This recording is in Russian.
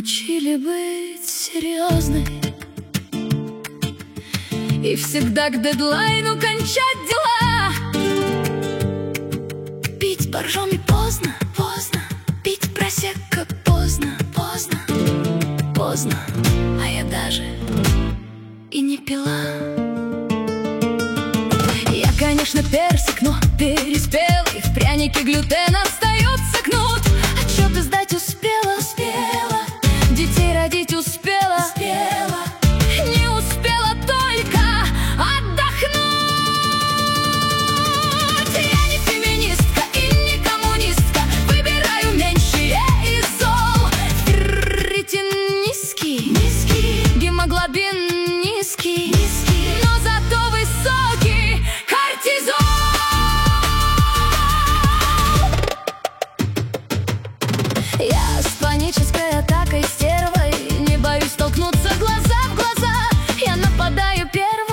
учили быть серьезной и всегда к дедлайну кончать дела. Пить боржоми поздно, поздно, пить просекко поздно, поздно, поздно, а я даже и не пила. Я, конечно, персик, но переспелый, в прянике глютен остается кнут. Отчеты сдать успела, успела, детей родить успела, успела, не успела только отдохнуть. Я не феминистка и не коммунистка, выбираю меньшее из зол. Ферритин низкий, низкий, гемоглобин низкий, низкий, но зато высокий кортизол. Я с панической атакой стервой не боюсь столкнуться глаза в глаза. Я нападаю первой.